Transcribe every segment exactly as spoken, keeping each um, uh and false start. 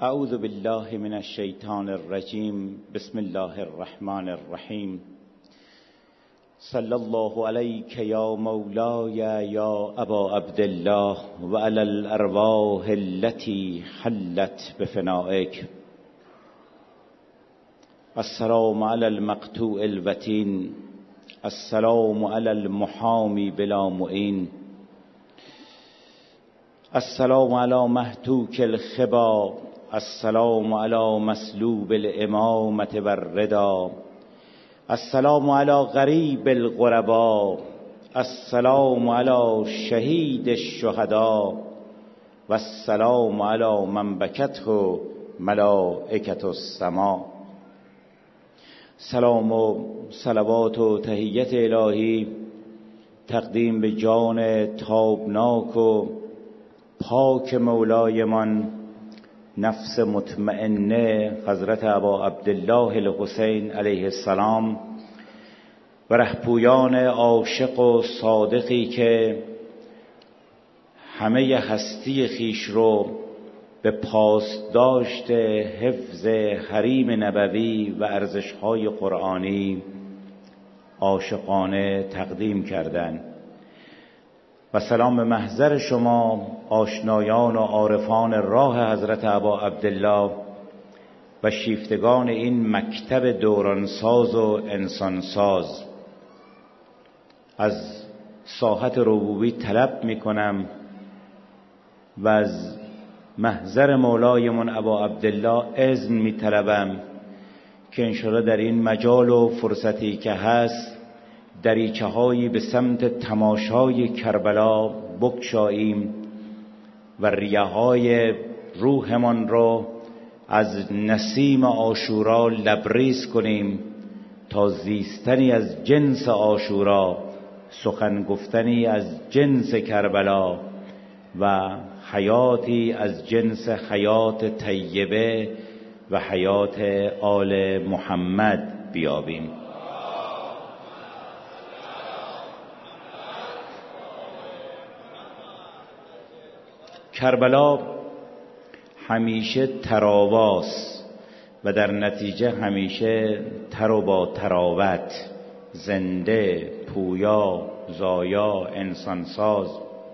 اعوذ بالله من الشیطان الرجیم. بسم الله الرحمن الرحیم. صلی الله علیک یا مولای یا ابا عبدالله و علی الارواح التي حلت بفنائک. السلام علی المقطوع الوتین. السلام علی المحامی بلا معین. السلام علی مهتوک الخبا. السلام علی مسلوب الامامة والرضا. السلام علی غریب الغربا. السلام علی شهید الشهدا. و السلام علی من بکته ملائکة السما. سلام و صلوات و تحیت الهی تقدیم به جان تابناک و پاک مولای من، نفس مطمئنه حضرت ابا عبدالله الحسین علیه السلام و رهپویان عاشق و صادقی که همه هستی خیش رو به پاسداشت حفظ حریم نبوی و ارزش‌های قرآنی عاشقانه تقدیم کردند. و سلام به محضر شما آشنایان و عارفان راه حضرت ابا عبدالله و شیفتگان این مکتب دورانساز و انسانساز. از ساحت ربوبی طلب می کنم و از محضر مولایمون ابا عبدالله اذن می طلبم که انشاءالله در این مجال و فرصتی که هست دریچه هایی به سمت تماشای کربلا بگشاییم و ریه های روحمان را از نسیم عاشورا لبریز کنیم تا زیستنی از جنس عاشورا، سخن گفتنی از جنس کربلا و حیاتی از جنس حیات طیبه و حیات آل محمد بیابیم. کربلا همیشه تراواست و در نتیجه همیشه تر و با تراوت، زنده، پویا، زایا، انسانساز.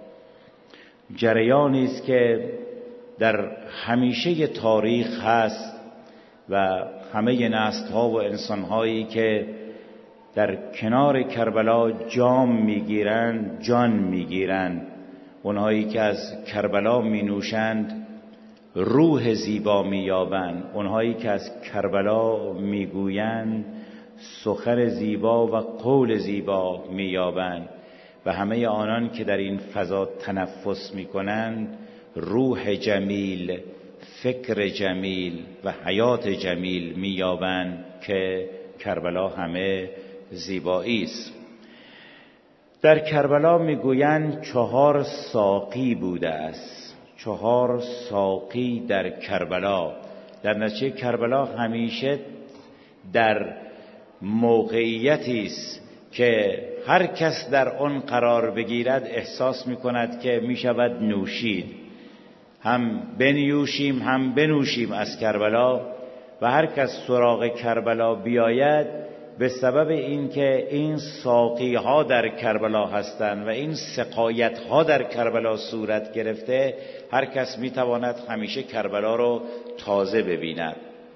جریانی است که در همیشه تاریخ هست و همه نسل‌ها و انسان‌هایی که در کنار کربلا جام می‌گیرند جان می‌گیرند. اونهایی که از کربلا می نوشند روح زیبا می یابند. اونهایی که از کربلا می گویند سخن زیبا و قول زیبا می یابند. و همه آنان که در این فضا تنفس می کنند روح جمیل، فکر جمیل و حیات جمیل می یابند که کربلا همه زیبایی است. در کربلا میگویند چهار ساقی بوده است. چهار ساقی در کربلا. در نتیجه کربلا همیشه در موقعیتی است که هر کس در آن قرار بگیرد احساس میکند که میشود نوشید. هم بنیوشیم هم بنوشیم از کربلا و هر کس سراغ کربلا بیاید به سبب اینکه این ساقی ها در کربلا هستند و این سقایت ها در کربلا صورت گرفته، هر کس میتواند همیشه کربلا رو تازه ببیند.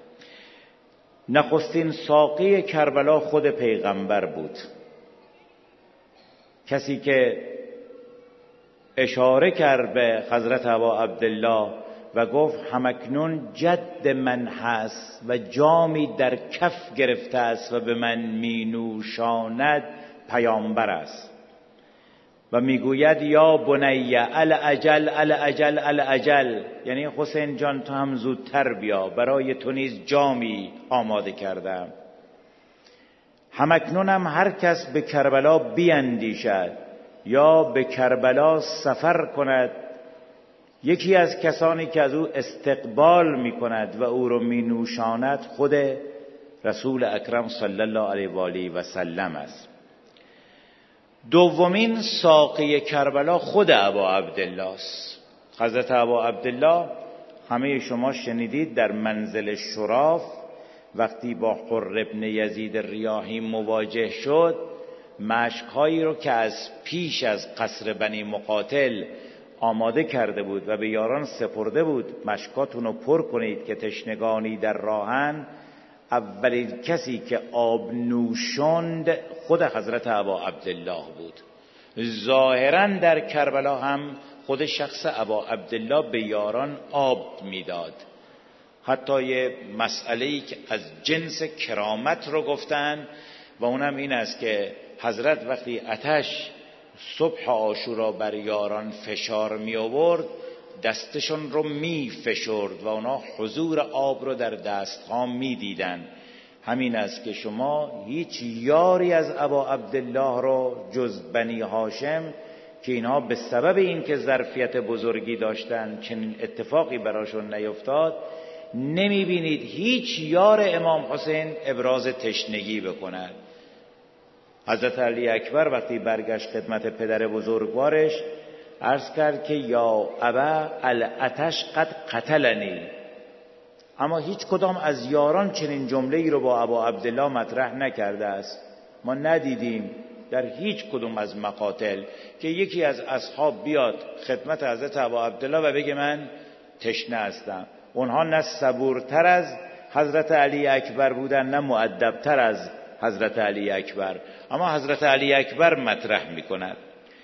نخستین ساقی کربلا خود پیغمبر بود، کسی که اشاره کرد به حضرت ابا عبدالله و گفت همکنون جد من هست و جامی در کف گرفته است و به من می نوشاند پیامبر است و میگوید یا بنی الاجل الاجل الاجل، یعنی حسین جان تو هم زودتر بیا، برای تو نیز جامی آماده کردم. همکنون هم هر کس به کربلا بیندیشد یا به کربلا سفر کند، یکی از کسانی که از او استقبال می کند و او رو می نوشاند خود رسول اکرم صلی الله علیه و آله و سلم است. دومین ساقی کربلا خود ابا عبدالله است. حضرت ابا عبدالله همه شما شنیدید در منزل شراف وقتی با حر ابن یزید ریاحی مواجه شد، مشک‌هایی رو که از پیش از قصر بنی مقاتل آماده کرده بود و به یاران سپرده بود، مشکاتون رو پر کنید که تشنگانی در راهن، اولین کسی که آب نوشاند خود حضرت ابا عبدالله بود. ظاهراً در کربلا هم خود شخص ابا عبدالله به یاران آب میداد. حتی یه مسئله‌ای که از جنس کرامت رو گفتن و اونم این است که حضرت وقتی آتش صبح عاشورا بر یاران فشار می آورد، دستشون رو می فشرد و اونا حضور آب رو در دستها می دیدن. همین است که شما هیچ یاری از ابا عبدالله رو جز بنی هاشم که اینها به سبب اینکه ظرفیت بزرگی داشتن چنین اتفاقی براشون نیفتاد، نمی بینید هیچ یار امام حسین ابراز تشنگی بکند. حضرت علی اکبر وقتی برگشت خدمت پدر بزرگوارش عرض کرد که یا ابا العطش قد قتلنی، اما هیچ کدام از یاران چنین جمله ای رو با ابا عبدالله مطرح نکرده است. ما ندیدیم در هیچ کدوم از مقاتل که یکی از اصحاب بیاد خدمت حضرت ابا عبدالله و بگه من تشنه هستم. اونها نه صبورتر از حضرت علی اکبر بودن نه مؤدبتر از حضرت علی اکبر، اما حضرت علی اکبر مطرح میکند.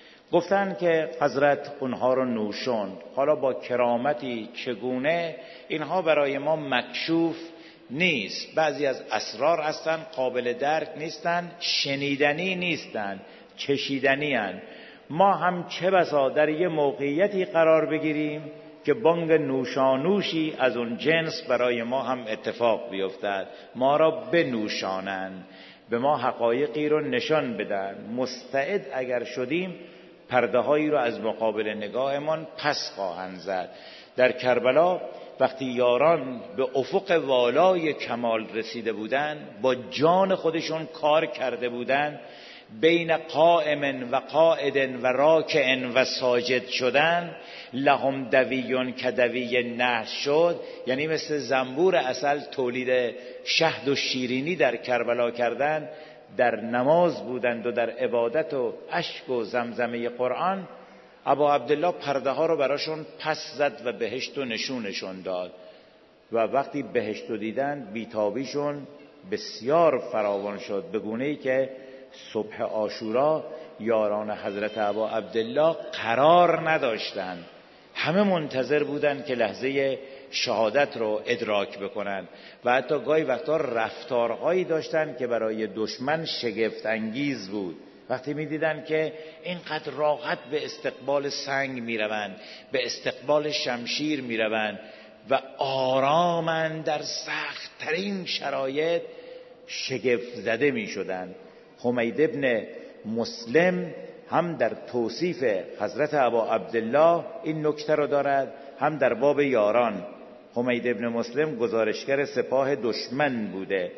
گفتن که حضرت اونها رو نوشوند. حالا با کرامتی چگونه اینها برای ما مکشوف نیست. بعضی از اسرار هستن قابل درک نیستن، شنیدنی نیستن، چشیدنی هن. ما هم چه بسا در یه موقعیتی قرار بگیریم که بانگ نوشانوشی از اون جنس برای ما هم اتفاق بیفتد، ما را بنوشانند، به ما حقایقی رو نشان بدن. مستعد اگر شدیم پرده هایی رو از مقابل نگاهمان پس خواهند زد. در کربلا وقتی یاران به افق والای کمال رسیده بودند، با جان خودشون کار کرده بودند، بین قائم و قائد و راکع و ساجد شدن، لهم دویون که دوی نحل شد، یعنی مثل زنبور عسل تولید شهد و شیرینی در کربلا کردن، در نماز بودند و در عبادت و اشک و زمزمه قرآن. ابا عبدالله پرده ها رو براشون پس زد و بهشت و نشونشون داد و وقتی بهشت رو دیدن بیتابیشون بسیار فراوان شد، به گونه‌ای که صبح عاشورا یاران حضرت ابا عبدالله قرار نداشتند. همه منتظر بودند که لحظه شهادت رو ادراک بکنن و حتی گاهی وقتا رفتارهایی داشتن که برای دشمن شگفت انگیز بود. وقتی می دیدن که اینقدر راحت به استقبال سنگ می روند، به استقبال شمشیر می روند و آرامن در سخت‌ترین شرایط، شگفت زده می شدن. حمید ابن مسلم هم در توصیف حضرت ابا عبدالله این نکته رو دارد، هم در باب یاران. حمید ابن مسلم گزارشگر سپاه دشمن بوده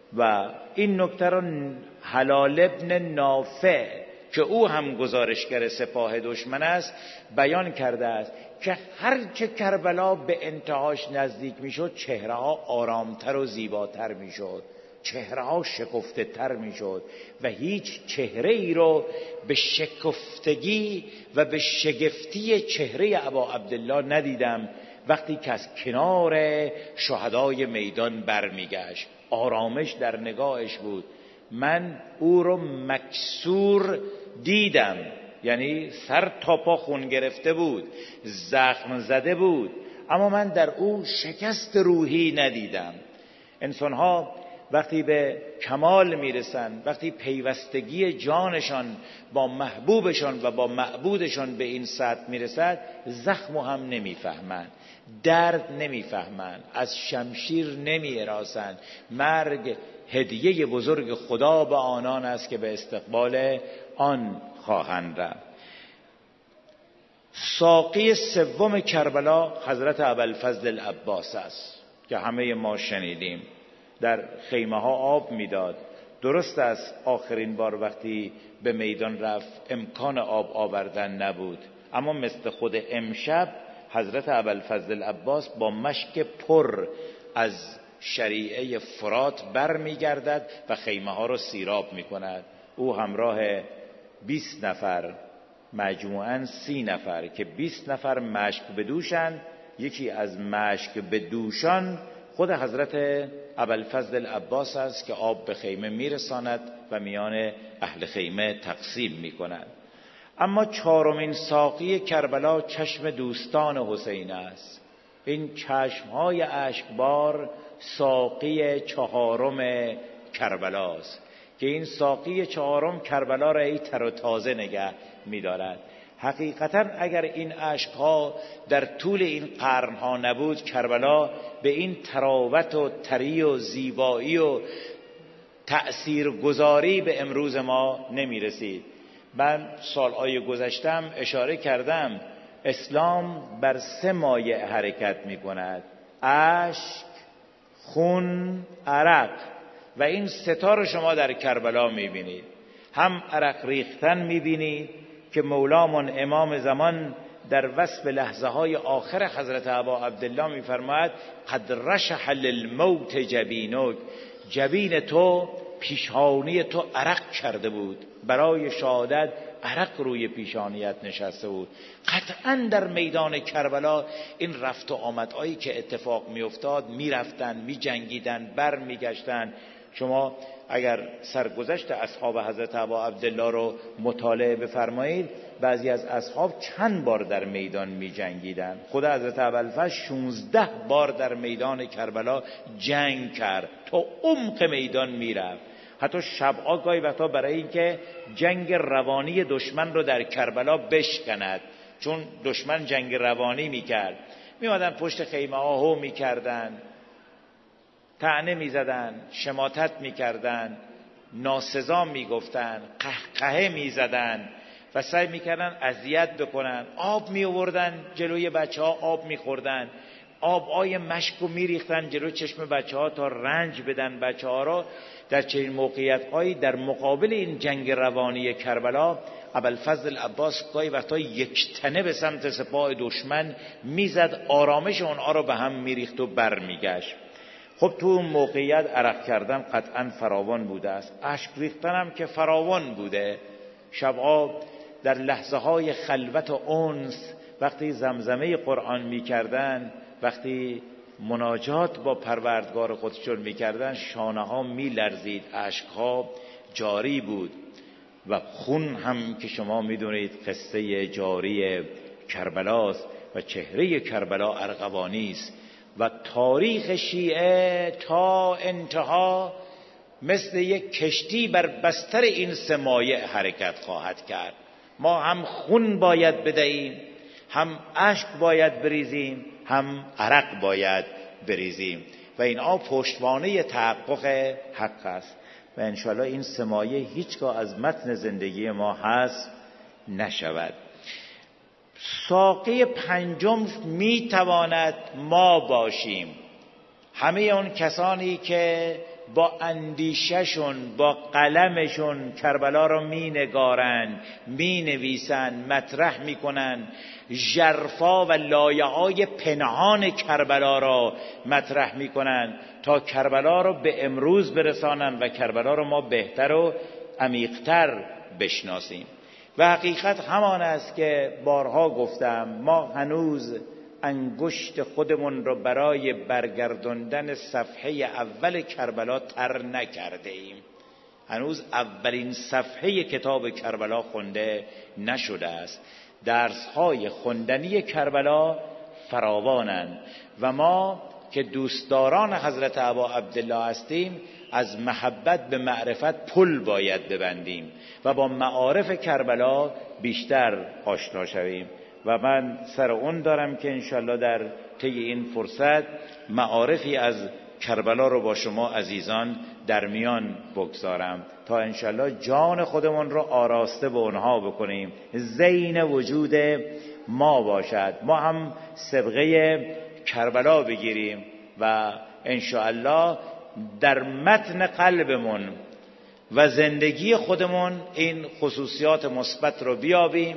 و این نکته رو هلال ابن نافع که او هم گزارشگر سپاه دشمن است بیان کرده است که هر چه کربلا به انتهاش نزدیک میشد چهره ها آرامتر و زیباتر میشد، چهره ها شکفته تر میشد و هیچ چهره ای رو به شکفتگی و به شگفتی چهره ابا عبدالله ندیدم وقتی که از کنار شهدای میدان برمیگشت. آرامش در نگاهش بود. من او رو مکسور دیدم، یعنی سر تا پا خون گرفته بود، زخم زده بود، اما من در او شکست روحی ندیدم. انسان‌ها وقتی به کمال میرسن، وقتی پیوستگی جانشان با محبوبشان و با معبودشان به این سطح میرسد، زخمو هم نمیفهمند، درد نمیفهمند، از شمشیر نمیراسند. مرگ هدیه بزرگ خدا به آنان است که به استقبال آن خواهند رفت. ساقی سوم کربلا حضرت ابوالفضل العباس است که همه ما شنیدیم. در خیمه ها آب میداد. درست است آخرین بار وقتی به میدان رفت امکان آب آوردن نبود، اما مثل خود امشب حضرت ابوالفضل العباس با مشک پر از شریعه فرات بر می گردد و خیمه ها رو سیراب می کند. او همراه بیست نفر، مجموعاً سی نفر که بیست نفر مشک بدوشند. یکی از مشک بدوشان خود حضرت ابوالفضل العباس است که آب به خیمه میرساند و میان اهل خیمه تقسیم میکند. اما چهارمین ساقی کربلا چشم دوستان حسین است. این چشمهای اشکبار ساقی چهارم کربلاست که این ساقی چهارم کربلا را ای تر و تازه نگه می‌دارد. حقیقتاً اگر این اشک‌ها در طول این قرن‌ها نبود، کربلا به این تراوت و تری و زیبایی و تأثیرگذاری به امروز ما نمی‌رسید. من سال‌های گذشتم اشاره کردم اسلام بر سه مایه حرکت می‌کند: اشک، خون، عرق. و این ستا رو شما در کربلا می‌بینید. هم عرق ریختن می‌بینید که مولامون امام زمان در وصف لحظه های آخر حضرت ابا عبدالله می‌فرماید قد رشح للموت جبینک، جبین تو، پیشانی تو عرق کرده بود، برای شهادت عرق روی پیشانیت نشسته بود. قطعا در میدان کربلا این رفت و آمدهایی که اتفاق میافتاد، میرفتن، میجنگیدن، بر میگشتن. شما اگر سرگذشت اصحاب حضرت ابا عبدالله رو مطالعه بفرمایید، بعضی از اصحاب چند بار در میدان می جنگیدن. خود حضرت ابوالفضل شانزده بار در میدان کربلا جنگ کرد، تا عمق میدان می رفت. حتی شب‌ها گاهی وقتا برای اینکه جنگ روانی دشمن رو در کربلا بشکند، چون دشمن جنگ روانی می کرد، می آمدن پشت خیمه ها هو می کردن، طعنه می زدن، شماتت می کردن، ناسزا می گفتن، قهقهه می زدن و سعی می کردن اذیت بکنن. آب می آوردن جلوی بچه ها، آب می خوردن، آب آی مشک رو می ریختن جلوی چشم بچه ها تا رنج بدن بچه ها رو. در چنین موقعیت هایی در مقابل این جنگ روانی کربلا، ابوالفضل العباس گاهی وقتا یک تنه به سمت سپاه دشمن میزد، آرامش اونها رو به هم میریخت و بر میگشت. خب تو اون موقعیت عرق کردن قطعا فراوان بوده است، اشک ریختن هم که فراوان بوده. شبها در لحظه های خلوت و انس وقتی زمزمه قرآن میکردن، وقتی مناجات با پروردگار خودشون میکردن، شانه ها میلرزید، اشک ها جاری بود. و خون هم که شما میدونید قصه جاری کربلاست و چهره کربلا ارغوانی است و تاریخ شیعه تا انتها مثل یک کشتی بر بستر این سمایه حرکت خواهد کرد. ما هم خون باید بدهیم، هم اشک باید بریزیم، هم عرق باید بریزیم و اینها پشتوانه تحقق حق است و انشاءالله این سمایه هیچگاه از متن زندگی ما حذف نشود. ساقی پنجم میتواند ما باشیم، همه اون کسانی که با اندیششون، با قلمشون کربلا رو می نگارن، می نویسن، مطرح می کنن، ژرفا و لایه های پنهان کربلا را مطرح می کنن تا کربلا رو به امروز برسانن و کربلا رو ما بهتر و عمیق‌تر بشناسیم. و حقیقت همان است که بارها گفتم، ما هنوز انگشت خودمون رو برای برگرداندن صفحه اول کربلا تر نکرده ایم. هنوز اولین صفحه کتاب کربلا خونده نشده است. درس‌های خوندنی کربلا فراوانند و ما که دوستداران حضرت ابا عبدالله هستیم، از محبت به معرفت پل باید ببندیم و با معارف کربلا بیشتر آشنا شویم و من سر اون دارم که انشالله در طی این فرصت معارفی از کربلا رو با شما عزیزان در میان بگذارم تا انشالله جان خودمون رو آراسته به اونها بکنیم، زین وجود ما باشد، ما هم سبقه کربلا بگیریم و انشالله در متن قلبمون و زندگی خودمون این خصوصیات مثبت رو بیابیم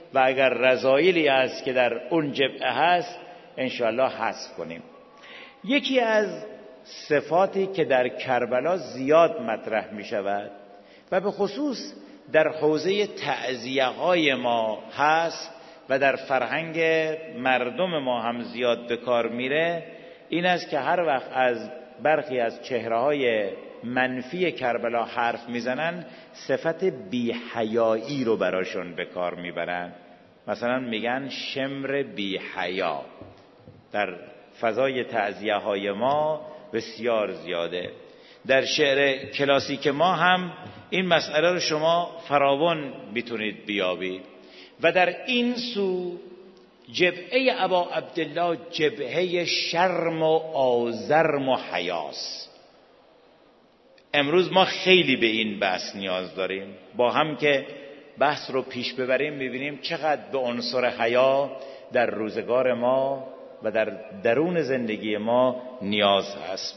و اگر رذایلی است که در اون جبهه هست انشاءالله حذف کنیم. یکی از صفاتی که در کربلا زیاد مطرح می شود و به خصوص در حوزه تعزیه‌های ما هست و در فرهنگ مردم ما هم زیاد به کار میره، این است که هر وقت از برخی از چهره‌های منفی کربلا حرف میزنن صفت بی‌حیایی رو براشون به کار میبرن. مثلا میگن شمر بی‌حیا. در فضای تعزیه‌های ما بسیار زیاده. در شعر کلاسیک ما هم این مسئله رو شما فراوان میتونید بیابید و در این سو جبهه ابا عبدالله جبهه شرم و آزرم و حیاس. امروز ما خیلی به این بحث نیاز داریم. با هم که بحث رو پیش ببریم میبینیم چقدر به عنصر حیا در روزگار ما و در درون زندگی ما نیاز هست.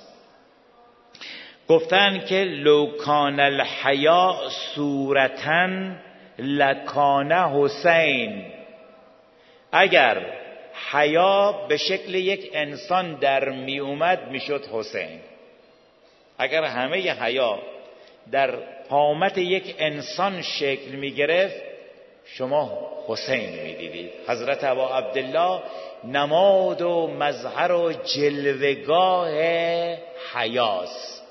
گفتن که لو کان الحیا صورتاً لکان حسین. اگر حیا به شکل یک انسان در می اومد میشد حسین. اگر همه حیا در قامت یک انسان شکل می گرفت شما حسین می دیدید. حضرت ابا عبدالله نماد و مظهر و جلوگاه حیاست.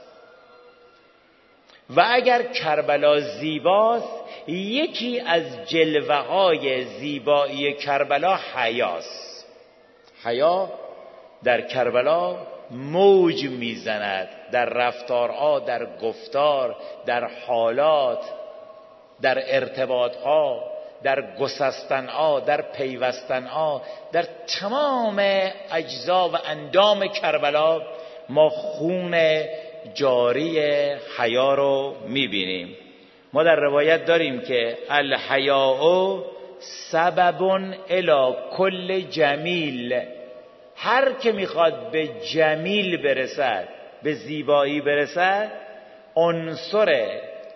و اگر کربلا زیباست یکی از جلوه های زیبایی کربلا حیاست. حیا در کربلا موج میزند در رفتارها، در گفتار، در حالات، در ارتباطها، در گسستنها، در پیوستنها، در تمام اجزا و اندام کربلا ما خون جاری حیا رو میبینیم. ما در روایت داریم که الحیاء سبب الی کل جمیل. هر که میخواد به جمیل برسد، به زیبایی برسد، عنصر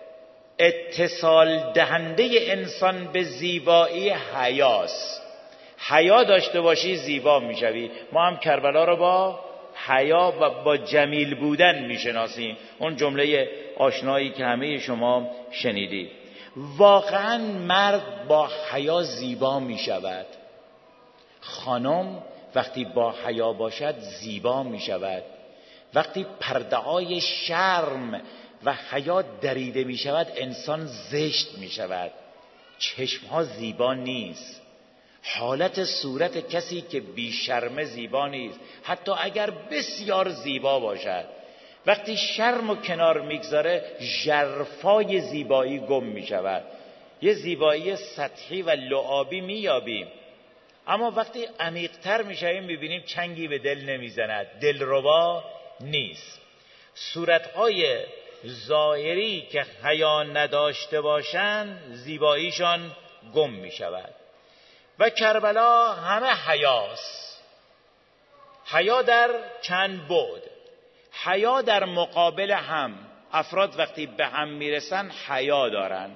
اتصال دهنده انسان به زیبایی حیاست. حیا داشته باشی زیبا میشوی. ما هم کربلا رو با حیا و با جمیل بودن میشناسیم. اون جمله آشنایی که همه شما شنیدید. واقعا مرد با حیا زیبا میشود. خانم وقتی با حیا باشد زیبا میشود. وقتی پرده‌های شرم و حیا دریده میشود انسان زشت میشود. چشمها زیبا نیست. حالت صورت کسی که بی شرم زیبا نیست، حتی اگر بسیار زیبا باشد. وقتی شرم و کنار میگذاره ژرفای زیبایی گم میشود. یه زیبایی سطحی و لعابی میابیم، اما وقتی عمیق‌تر میشویم میبینیم چنگی به دل نمیزند، دلربا نیست. صورتهای ظاهری که حیا نداشته باشند زیباییشان گم میشود. و کربلا همه حیاست. حیا در چند بعد. حیا در مقابل هم. افراد وقتی به هم میرسن حیا دارن.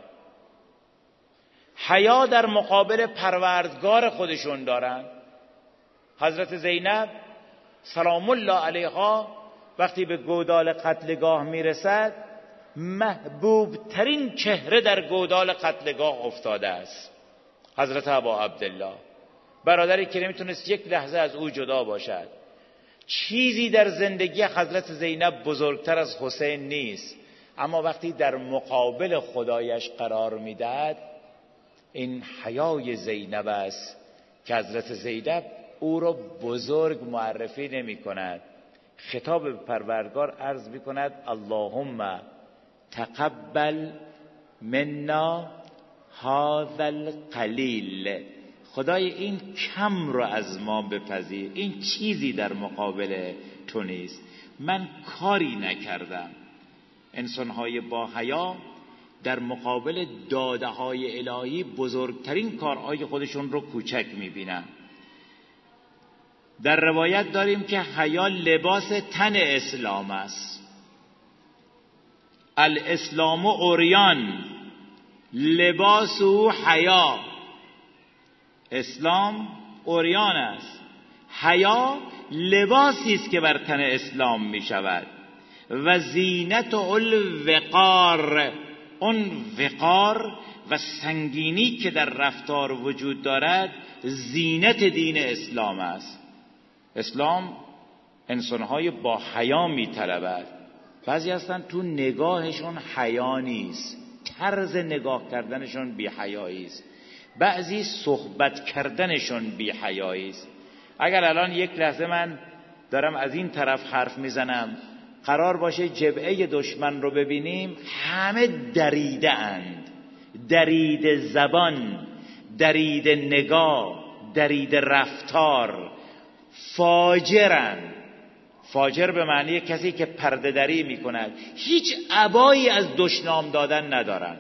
حیا در مقابل پروردگار خودشون دارن. حضرت زینب سلام الله علیها وقتی به گودال قتلگاه میرسد محبوب ترین چهره در گودال قتلگاه افتاده است. حضرت ابا عبدالله برادری که نمیتونست یک لحظه از او جدا باشد. چیزی در زندگی حضرت زینب بزرگتر از حسین نیست، اما وقتی در مقابل خدایش قرار میدهد این حیای زینب است که حضرت زینب او را بزرگ معرفی نمی کند. خطاب به پروردگار عرض می کند اللهم تقبل منا هذا القلیل. خدای این کم رو از ما بپذیر، این چیزی در مقابل تو نیست، من کاری نکردم. انسان‌های با حیا در مقابل داده‌های الهی بزرگترین کارهای خودشون رو کوچک می‌بینن. در روایت داریم که حیا لباس تن اسلام است. الاسلام عریان لباس او حیا. اسلام عریان است، حیا لباسی است که بر تن اسلام می شود. و زینت الوقار، اون وقار و سنگینی که در رفتار وجود دارد زینت دین اسلام است. اسلام انسانهای با حیا می طلبد. بعضی هستن تو نگاهشون حیا نیست، طرز نگاه کردنشون بی حیایی است، بعضی صحبت کردنشون بی حیایی است. اگر الان یک لحظه من دارم از این طرف حرف میزنم، قرار باشه جبهه دشمن رو ببینیم، همه دریده اند، دریده زبان، دریده نگاه، دریده رفتار، فاجرن. فاجر به معنی کسی که پرده دری می کند، هیچ ابایی از دشنام دادن ندارن.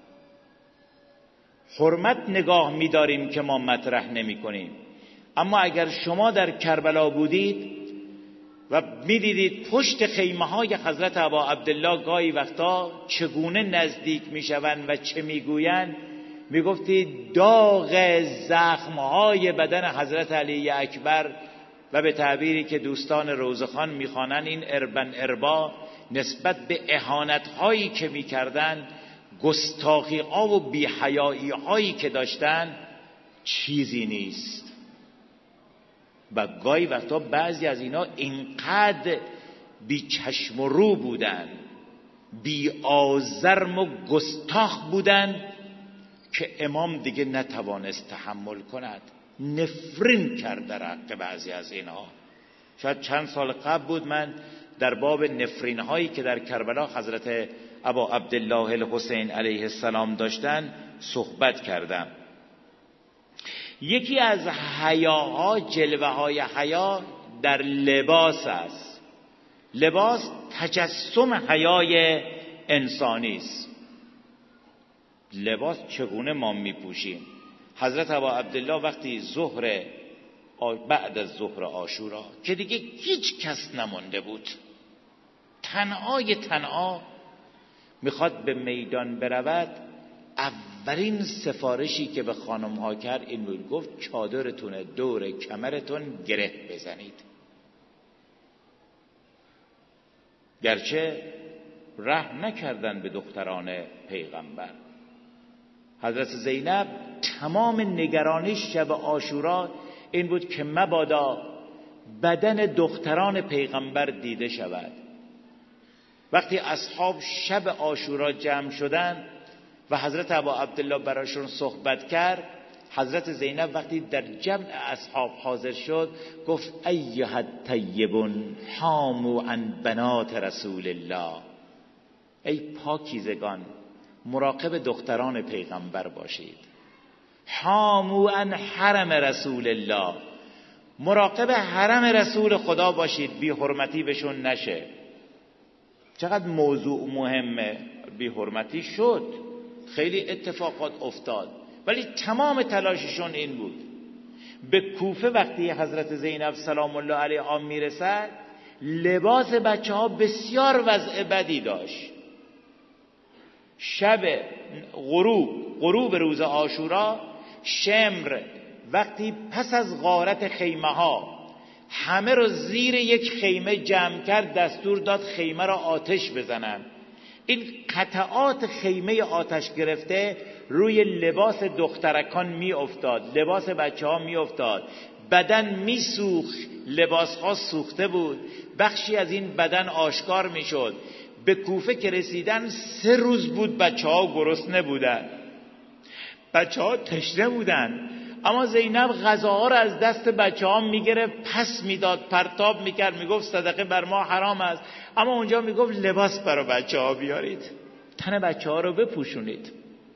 حرمت نگاه می داریم که ما مطرح نمی کنیم. اما اگر شما در کربلا بودید و می دیدید پشت خیمه های حضرت ابا عبدالله گاهی وقتا چگونه نزدیک می شوند و چه می گویند، می گفتید داغ زخمهای بدن حضرت علی اکبر و به تعبیری که دوستان روزخان میخوانند این اربن اربا نسبت به اهانت هایی که میکردن، گستاخی ها و بی‌حیایی هایی که داشتن چیزی نیست. و گاهی وقتا بعضی از اینا اینقدر بی چشم و رو بودن، بی آزرم و گستاخ بودن که امام دیگه نتوانست تحمل کند، نفرین کرد در حق بعضی از اینها. شاید چند سال قبل بود من در باب نفرین هایی که در کربلا حضرت ابا عبدالله الحسین علیه السلام داشتن صحبت کردم. یکی از حیاها، جلوه های حیا در لباس است. لباس تجسم حیای انسانی است. لباس چگونه ما می پوشیم؟ حضرت ابا عبدالله وقتی ظهر بعد از ظهر عاشورا که دیگه هیچ کس نمانده بود، تنهای تنها میخواد به میدان برود، اولین سفارشی که به خانم ها کرد این بود، گفت چادرتون دور کمرتون گره بزنید. گرچه رحم نکردن به دختران پیغمبر. حضرت زینب تمام نگرانیش شب عاشورا این بود که مبادا بدن دختران پیغمبر دیده شود. وقتی اصحاب شب عاشورا جمع شدن و حضرت ابا عبدالله براشون صحبت کرد، حضرت زینب وقتی در جمع اصحاب حاضر شد گفت ایها الطیبون حاموا عن بنات رسول الله، ای پاکیزگان مراقب دختران پیغمبر باشید. حاموا عن حرم رسول الله، مراقب حرم رسول خدا باشید، بی حرمتی بهشون نشه. چقدر موضوع مهمه. بی حرمتی شد، خیلی اتفاقات افتاد، ولی تمام تلاششون این بود. به کوفه وقتی حضرت زینب سلام الله علیها میرسد، لباس بچه ها بسیار وضع بدی داشت. شب غروب غروب روز عاشورا، شمر وقتی پس از غارت خیمه ها همه رو زیر یک خیمه جمع کرد، دستور داد خیمه را آتش بزنن. این قطعات خیمه آتش گرفته روی لباس دخترکان می افتاد، لباس بچه ها می افتاد، بدن می سوخت، لباس ها سوخته بود، بخشی از این بدن آشکار می شد. به کوفه که رسیدن سه روز بود بچه ها گرسنه بودن، بچه ها تشنه بودن، اما زینب غذاها رو از دست بچه ها میگرفت، پس میداد، پرتاب میکرد، میگفت صدقه بر ما حرام است، اما اونجا میگفت لباس برای بچه ها بیارید، تن بچه ها رو بپوشونید.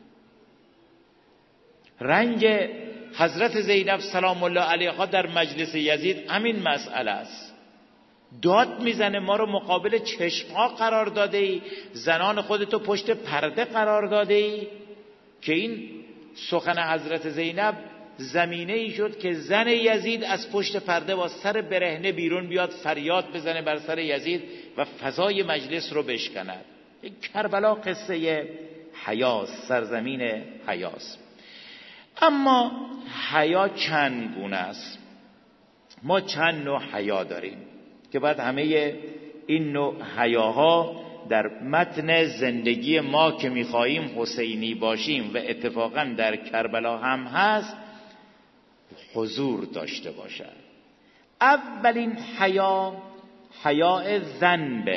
رنج حضرت زینب سلام الله علیها در مجلس یزید همین مسئله است. داد میزنه ما رو مقابل چشمها قرار داده ای، زنان خودتو پشت پرده قرار داده ای، که این سخن حضرت زینب زمینه ای شد که زن یزید از پشت پرده با سر برهنه بیرون بیاد، فریاد بزنه بر سر یزید و فضای مجلس رو بشکند. کربلا قصه حیاس، سرزمین حیاس. اما حیا چند گونه است؟ ما چند نوع حیا داریم که بعد همه این نوع حیاها در متن زندگی ما که می‌خواهیم حسینی باشیم و اتفاقا در کربلا هم هست حضور داشته باشد. اولین حیا حیاء ذنب.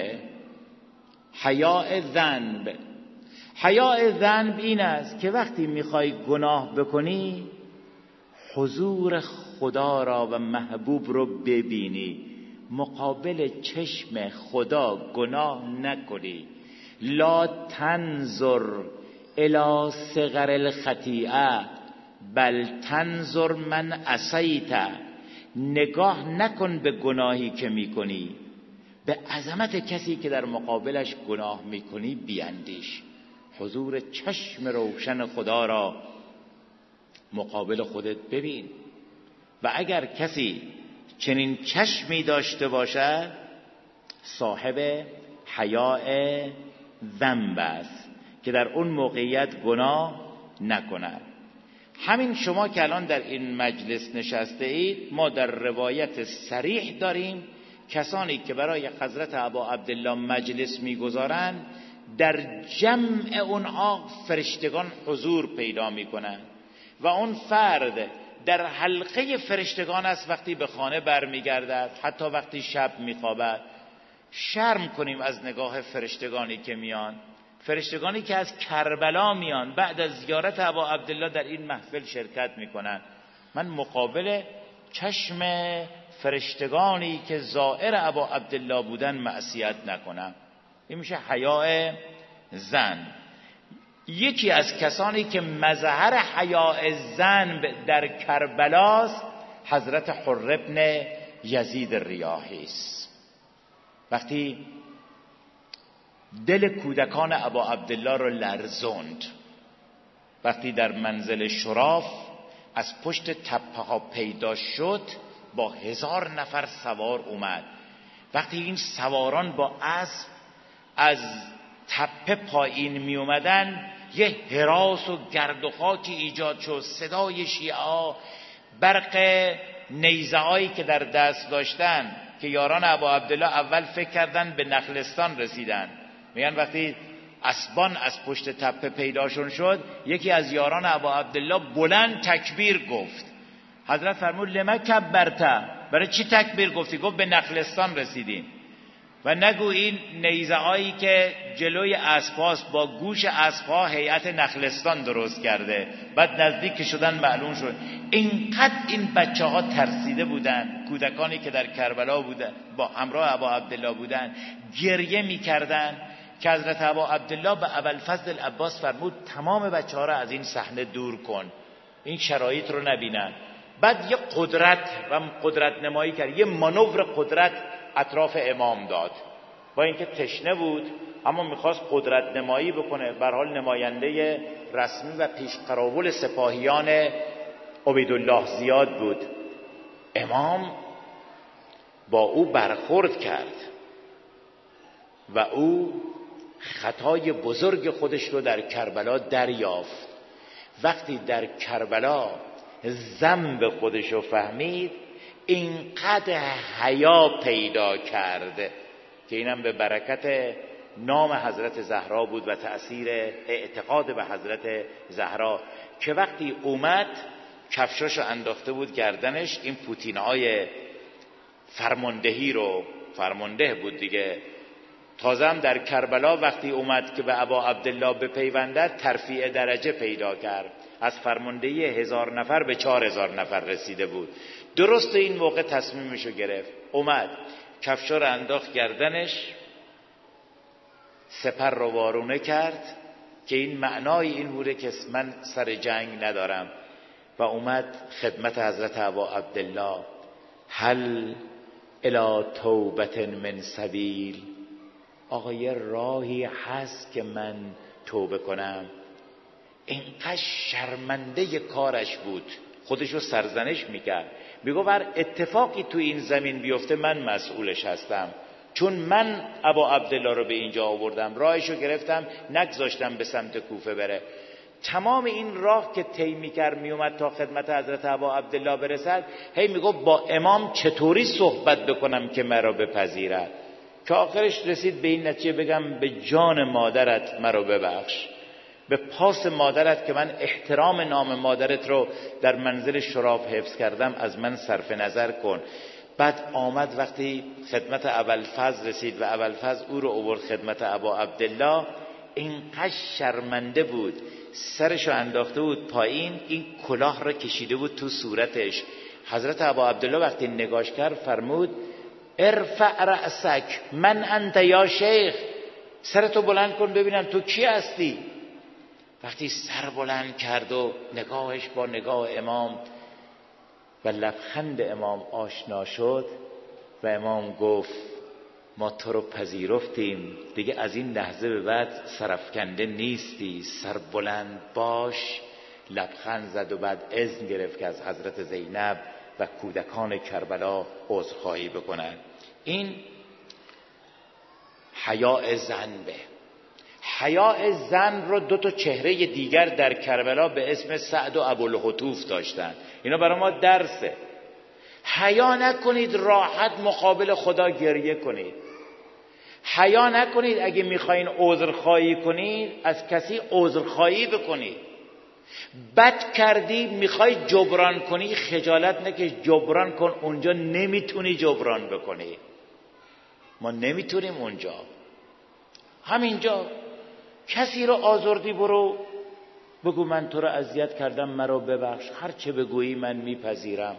حیاء ذنب حیاء ذنب این است که وقتی میخوای گناه بکنی حضور خدا را و محبوب رو ببینی، مقابل چشم خدا گناه نکنی. لا تنظر الی صغر الخطیئه بل تنظر من عصیت. نگاه نکن به گناهی که میکنی، به عظمت کسی که در مقابلش گناه میکنی بیاندیش. حضور چشم روشن خدا را مقابل خودت ببین. و اگر کسی چنین چشمی داشته باشد صاحب حیاء ذنب است که در اون موقعیت گناه نکند. همین شما که الان در این مجلس نشسته اید، ما در روایت صریح داریم کسانی که برای حضرت ابا عبدالله مجلس میگذارند در جمع اونها فرشتگان حضور پیدا میکنند و اون فرد در حلقه فرشتگان است وقتی به خانه برمیگردد، حتی وقتی شب میخوابد. شرم کنیم از نگاه فرشتگانی که میان، فرشتگانی که از کربلا میان بعد از زیارت ابا عبدالله در این محفل شرکت میکنن. من مقابل چشم فرشتگانی که زائر ابا عبدالله بودن معصیت نکنم. این میشه حیاء ذنب. یکی از کسانی که مظهر حیاء ذنب در کربلاست حضرت حر ابن یزید الریاحی است. وقتی دل کودکان ابا عبدالله رو لرزوند، وقتی در منزل شراف از پشت تپه ها پیدا شد با هزار نفر سوار اومد. وقتی این سواران با اسب از تپه پایین می اومدن یه هراس و گرد و خاکی ایجاد شد. صدای شیعه ها، برق نیزه هایی که در دست داشتن که یاران ابا عبدالله اول فکر کردن به نخلستان رسیدن. میگن وقتی اسبان از پشت تپه پیداشون شد یکی از یاران ابا عبدالله بلند تکبیر گفت. حضرت فرمود لما کبرت، برای چی تکبیر گفتی؟ گفت به نخلستان رسیدیم. و نگو این نیزه هایی که جلوی اسباست با گوش اسبها هیئت نخلستان درست کرده. بعد نزدیک شدن معلوم شد. اینقدر این بچه ها ترسیده بودن، کودکانی که در کربلا بودن با همراه ابا عبدالله بودن گریه میکردن که حضرت ابا عبدالله به ابوالفضل العباس فرمود تمام بچه ها را از این صحنه دور کن، این شرایط رو نبینن. بعد یه قدرت و قدرت نمایی کرد، یه مانور قدرت اطراف امام داد. با اینکه تشنه بود اما میخواست قدرت نمایی بکنه. به هر حال نماینده رسمی و پیشقراول سپاهیان عبیدالله زیاد بود. امام با او برخورد کرد و او خطای بزرگ خودش رو در کربلا دریافت. وقتی در کربلا ذنب خودش رو فهمید اینقدر حیا پیدا کرد که اینم به برکت نام حضرت زهرا بود و تأثیر اعتقاد به حضرت زهرا که وقتی اومد کفشاشو انداخته بود گردنش، این پوتینهای فرماندهی رو، فرمانده بود دیگه، تازه هم در کربلا وقتی اومد که به ابا عبدالله بپیوندد ترفیع درجه پیدا کرد، از فرماندهی هزار نفر به چهار هزار نفر رسیده بود. درست این موقع تصمیمشو گرفت، اومد کفشا رو انداخت گردنش، سپر رو وارونه کرد که این معنای این بوده که من سر جنگ ندارم و اومد خدمت حضرت ابا عبدالله. هل الی توبة من سبیل، آقا یه راهی هست که من توبه کنم؟ اینقدر شرمنده کارش بود، خودشو سرزنش میکرد، میگو بر اتفاقی تو این زمین بیفته من مسئولش هستم، چون من ابا عبدالله رو به اینجا آوردم، راهشو گرفتم، نگذاشتم به سمت کوفه بره. تمام این راه که طی می‌کرد میومد تا خدمت حضرت ابا عبدالله برسد، هی میگفت با امام چطوری صحبت بکنم که مرا بپذیرد، که آخرش رسید به این نتیجه بگم به جان مادرت مرا ببخش، به پاس مادرت که من احترام نام مادرت رو در منزل شراب حفظ کردم از من صرف نظر کن. بعد آمد وقتی خدمت ابوالفضل رسید و ابوالفضل او رو آورد خدمت ابا عبدالله، اینقدر شرمنده بود، سرشو انداخته بود پایین، این کلاه را کشیده بود تو صورتش. حضرت ابا عبدالله وقتی نگاش کرد فرمود ارفع رأسک من انت یا شیخ، سرتو بلند کن ببینم تو کی هستی. وقتی سر بلند کرد و نگاهش با نگاه امام و لبخند امام آشنا شد و امام گفت ما تو رو پذیرفتیم، دیگه از این لحظه به بعد سرفکنده نیستی، سر بلند باش. لبخند زد و بعد اذن گرفت که از حضرت زینب و کودکان کربلا عذرخواهی بکنن. این حیاء زن به حیاء زن رو دو تا چهره دیگر در کربلا به اسم سعد و ابوالهتوف داشتن. اینا برای ما درسه. حیا نکنید راحت مقابل خدا گریه کنید. حیا نکنید اگه میخواین عذرخواهی کنید از کسی عذرخواهی بکنید. بد کردی میخوای جبران کنی، خجالت نکش، جبران کن. اونجا نمیتونی جبران بکنی، ما نمیتونیم اونجا. همینجا کسی رو آزردی برو بگو من تو رو اذیت کردم مرا ببخش، هر چه بگویی من میپذیرم.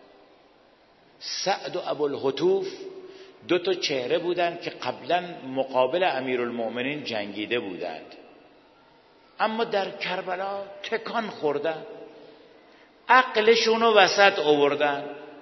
سعد و ابوالهتوف دو تا چهره بودند که قبلا مقابل امیرالمؤمنین جنگیده بودند، اما در کربلا تکان خوردن، عقلشون رو وسط آوردن،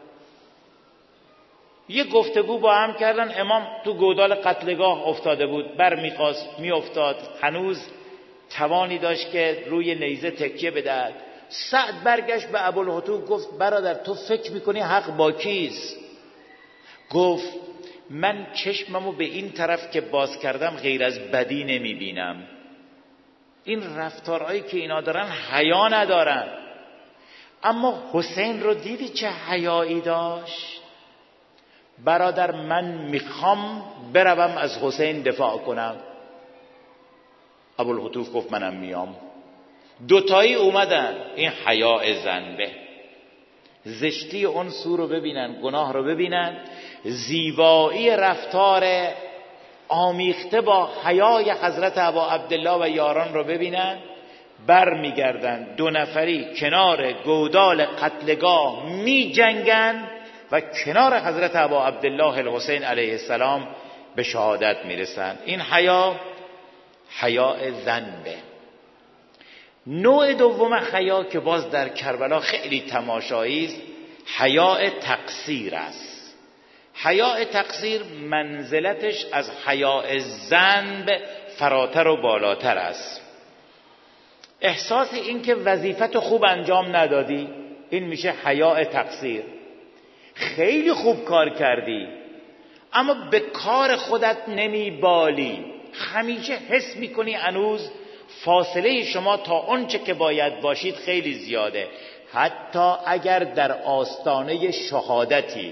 یه گفتگو با هم کردن. امام تو گودال قتلگاه افتاده بود، بر میخواست میافتاد، هنوز توانی داشت که روی نیزه تکیه بدهد. سعد برگشت به ابوالهتوف گفت برادر تو فکر میکنی حق با کیست؟ گفت من چشممو به این طرف که باز کردم غیر از بدی نمیبینم. این رفتارهایی که اینا دارن حیا ندارن. اما حسین رو دیدی چه حیایی داشت؟ برادر من میخوام بروم از حسین دفاع کنم. ابوالهتوف گفت منم میام. دوتایی اومدن. این حیاء زنبه، زشتی اون سو رو ببینن، گناه رو ببینن، زیبایی رفتار آمیخته با حیای حضرت ابا عبدالله و یاران رو ببینن. بر میگردن دو نفری کنار گودال قتلگاه می جنگن و کنار حضرت ابا عبدالله الحسین علیه السلام به شهادت میرسن. این حیا حیاء ذنبه. نوع دوم حیا که باز در کربلا خیلی تماشایی است، حیاء تقصیر است. حیاء تقصیر منزلتش از حیاء ذنب فراتر و بالاتر است. احساس این که وظیفت خوب انجام ندادی، این میشه حیاء تقصیر. خیلی خوب کار کردی اما به کار خودت نمیبالی، همیشه حس میکنی هنوز فاصله شما تا آنچه که باید باشید خیلی زیاده. حتی اگر در آستانه شهادتی.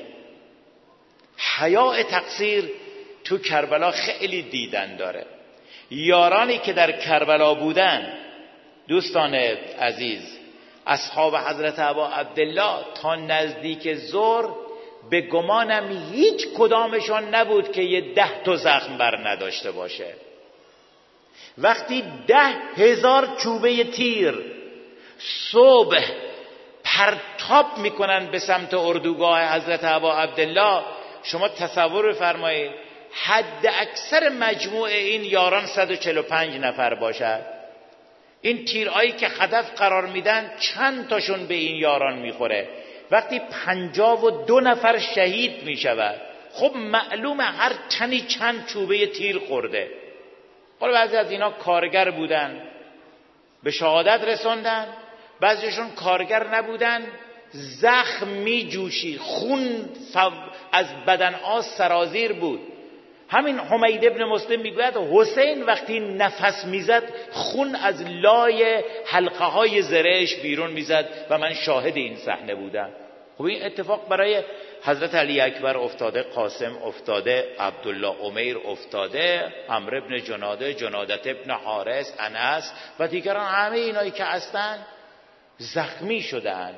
حیاء تقصیر تو کربلا خیلی دیدن داره. یارانی که در کربلا بودن، دوستان عزیز، اصحاب حضرت ابا عبدالله، تا نزدیک ظهر به گمانم هیچ کدامشان نبود که یه ده تا زخم بر نداشته باشه. وقتی ده هزار چوبه تیر صبح پرتاب میکنن به سمت اردوگاه حضرت ابا عبدالله، شما تصور بفرمایید حد اکثر مجموع این یاران صد و چهل و پنج نفر باشد. این تیرهایی که هدف قرار میدن چند تاشون به این یاران میخوره؟ وقتی پنجاه و دو نفر شهید میشود، خب معلومه هر تنی چند چوبه تیر خورده. حالا بعضی از اینا کارگر بودن به شهادت رسوندن، بعضیشون کارگر نبودن زخم می جوشید، خون از بدن ها سرازیر بود. همین حمید ابن مسلم میگوید حسین وقتی نفس میزد خون از لای حلقه های زرهش بیرون میزد و من شاهد این صحنه بودم. خب این اتفاق برای حضرت علی اکبر افتاده، قاسم افتاده، عبدالله امیر افتاده، عمرو ابن جناده، جنادت ابن حارث، انس و دیگران، همه اینایی که هستن زخمی شدن.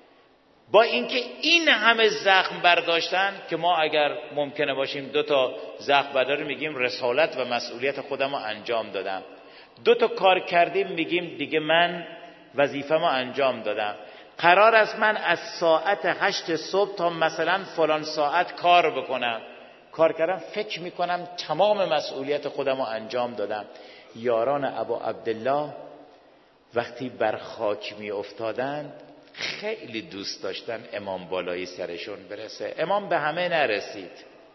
با اینکه این همه زخم برداشتن که ما اگر ممکنه باشیم دو تا زخم برداریم میگیم رسالت و مسئولیت خودم رو انجام دادم، دو تا کار کردیم میگیم دیگه من وظیفه‌مو انجام دادم. قرار است من از ساعت هشت صبح تا مثلا فلان ساعت کار بکنم، کار کردم فکر میکنم تمام مسئولیت خودم رو انجام دادم. یاران ابا عبدالله وقتی بر خاک می افتادند خیلی دوست داشتن امام بالایی سرشون برسه. امام به همه نرسید،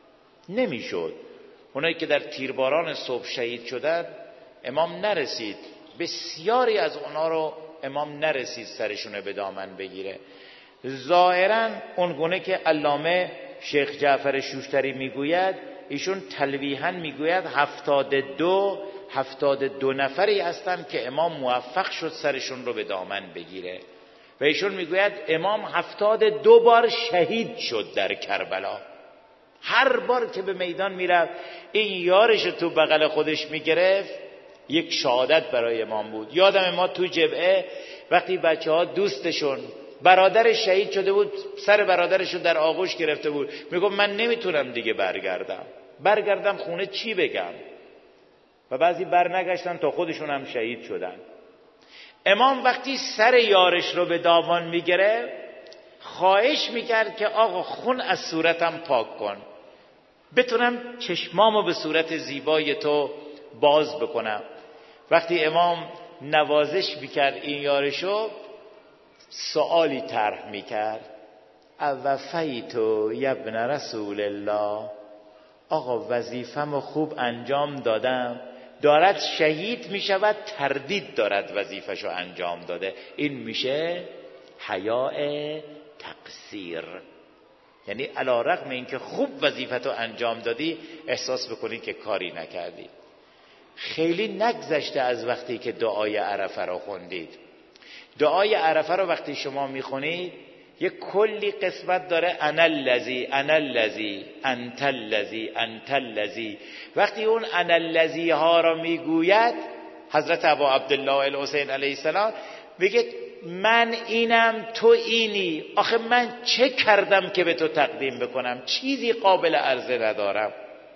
نمیشد. اونایی که در تیرباران صبح شهید شدن امام نرسید، بسیاری از اونا رو امام نرسید سرشون به دامن بگیره. ظاهرا اونگونه که علامه شیخ جعفر شوشتری میگوید، ایشون تلویحاً میگوید هفتاد دو هفتاد دو نفری هستند که امام موفق شد سرشون رو به دامن بگیره و ایشون میگوید امام هفتاد دو بار شهید شد در کربلا. هر بار که به میدان میرفت این یارش تو بغل خودش میگرفت یک شهادت برای امام بود. یادم ما تو جبهه وقتی بچه ها دوستشون برادرش شهید شده بود، سر برادرش رو در آغوش گرفته بود، میگم من نمیتونم دیگه برگردم برگردم خونه چی بگم، و بعضی برنگشتن تا خودشون هم شهید شدن. امام وقتی سر یارش رو به دامان میگره خواهش میکرد که آقا خون از صورتم پاک کن، بتونم چشمامو به صورت زیبای تو باز بکنم. وقتی امام نوازش میکرد این یارشو، سوالی طرح میکرد: اوفیتو یبن رسول الله، آقا وظیفه‌مو خوب انجام دادم؟ دارد شهید میشود تردید دارد وظیفه‌شو انجام داده. این میشه حیاء تقصیر، یعنی علی رغم اینکه خوب وظیفتو انجام دادی احساس بکنی که کاری نکردی. خیلی نگذشته از وقتی که دعای عرفه رو خوندید. دعای عرفه رو وقتی شما میخونید یک کلی قسمت داره، انا الذی انا الذی انت الذی انت الذی. وقتی اون انا الذی ها رو میگوید حضرت ابا عبدالله الحسین علیه السلام میگه من اینم تو اینی، آخه من چه کردم که به تو تقدیم بکنم؟ چیزی قابل عرضه ندارم.